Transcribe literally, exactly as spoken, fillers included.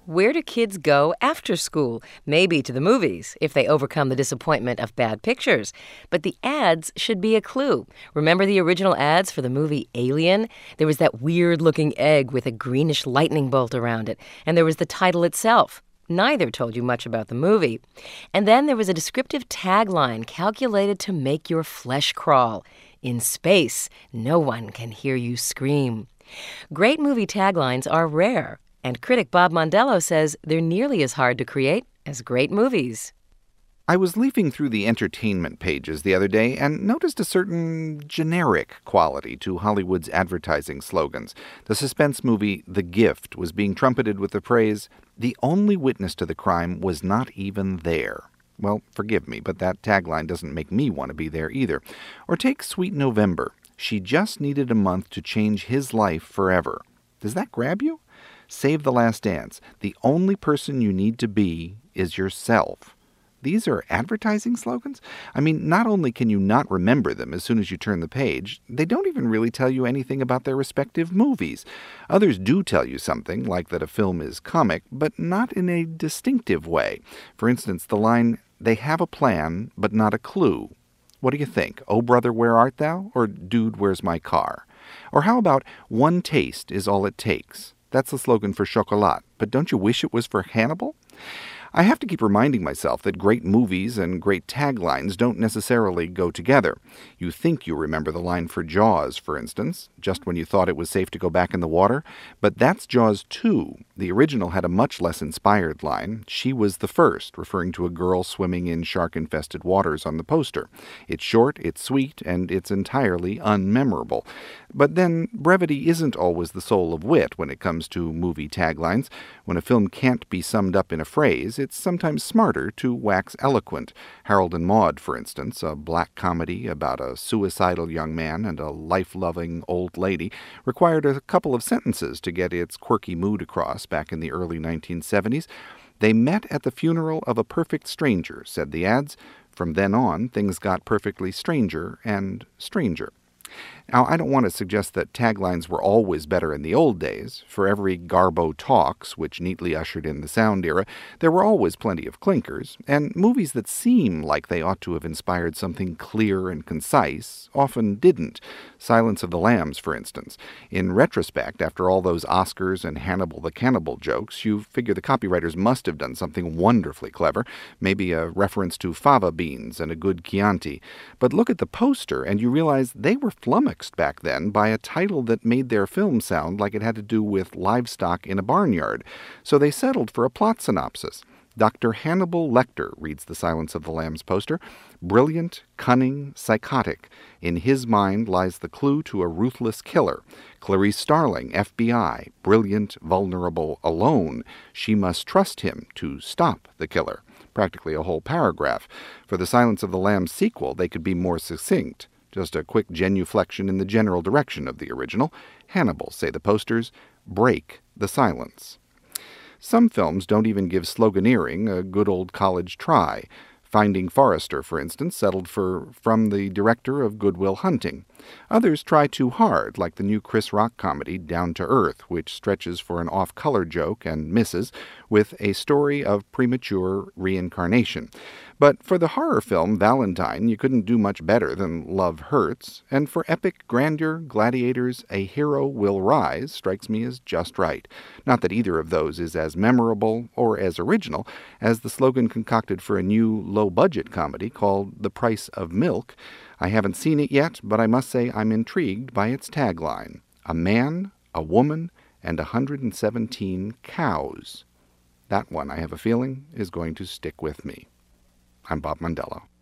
Where do kids go after school? Maybe to the movies, if they overcome the disappointment of bad pictures. But the ads should be a clue. Remember the original ads for the movie Alien? There was that weird-looking egg with a greenish lightning bolt around it, and there was the title itself. Neither told you much about the movie. And then there was a descriptive tagline calculated to make your flesh crawl. In space, no one can hear you scream. Great movie taglines are rare, and critic Bob Mondello says they're nearly as hard to create as great movies. I was leafing through the entertainment pages the other day and noticed a certain generic quality to Hollywood's advertising slogans. The suspense movie The Gift was being trumpeted with the phrase, "The only witness to the crime was not even there." Well, forgive me, but that tagline doesn't make me want to be there either. Or take Sweet November. She just needed a month to change his life forever. Does that grab you? Save the Last Dance. The only person you need to be is yourself. These are advertising slogans? I mean, not only can you not remember them as soon as you turn the page, they don't even really tell you anything about their respective movies. Others do tell you something, like that a film is comic, but not in a distinctive way. For instance, the line, "They have a plan, but not a clue." What do you think? "Oh, brother, where art thou?" Or "Dude, where's my car?" Or how about "One taste is all it takes"? That's the slogan for Chocolat, but don't you wish it was for Hannibal? I have to keep reminding myself that great movies and great taglines don't necessarily go together. You think you remember the line for Jaws, for instance, just when you thought it was safe to go back in the water, but that's Jaws two. The original had a much less inspired line. "She was the first," referring to a girl swimming in shark-infested waters on the poster. It's short, it's sweet, and it's entirely unmemorable. But then, brevity isn't always the soul of wit when it comes to movie taglines. When a film can't be summed up in a phrase, it's sometimes smarter to wax eloquent. Harold and Maude, for instance, a black comedy about a suicidal young man and a life-loving old lady, required a couple of sentences to get its quirky mood across back in the early nineteen seventies. "They met at the funeral of a perfect stranger," said the ads. From then on, things got perfectly stranger and stranger. Now, I don't want to suggest that taglines were always better in the old days. For every Garbo Talks, which neatly ushered in the sound era, there were always plenty of clinkers, and movies that seem like they ought to have inspired something clear and concise often didn't. Silence of the Lambs, for instance. In retrospect, after all those Oscars and Hannibal the Cannibal jokes, you figure the copywriters must have done something wonderfully clever, maybe a reference to fava beans and a good Chianti. But look at the poster, and you realize they were flummoxed back then by a title that made their film sound like it had to do with livestock in a barnyard. So they settled for a plot synopsis. Doctor Hannibal Lecter, reads the Silence of the Lambs poster, brilliant, cunning, psychotic. In his mind lies the clue to a ruthless killer. Clarice Starling, F B I, brilliant, vulnerable, alone. She must trust him to stop the killer. Practically a whole paragraph. For the Silence of the Lambs sequel, they could be more succinct. Just a quick genuflection in the general direction of the original. Hannibal, say the posters, break the silence. Some films don't even give sloganeering a good old college try. Finding Forrester, for instance, settled for "From the director of Good Will Hunting." Others try too hard, like the new Chris Rock comedy Down to Earth, which stretches for an off-color joke and misses, with a story of premature reincarnation. But for the horror film Valentine, you couldn't do much better than Love Hurts, and for epic grandeur, Gladiators, A Hero Will Rise strikes me as just right. Not that either of those is as memorable or as original as the slogan concocted for a new low-budget comedy called The Price of Milk. I haven't seen it yet, but I must say I'm intrigued by its tagline. A man, a woman, and one hundred seventeen cows. That one, I have a feeling, is going to stick with me. I'm Bob Mondello.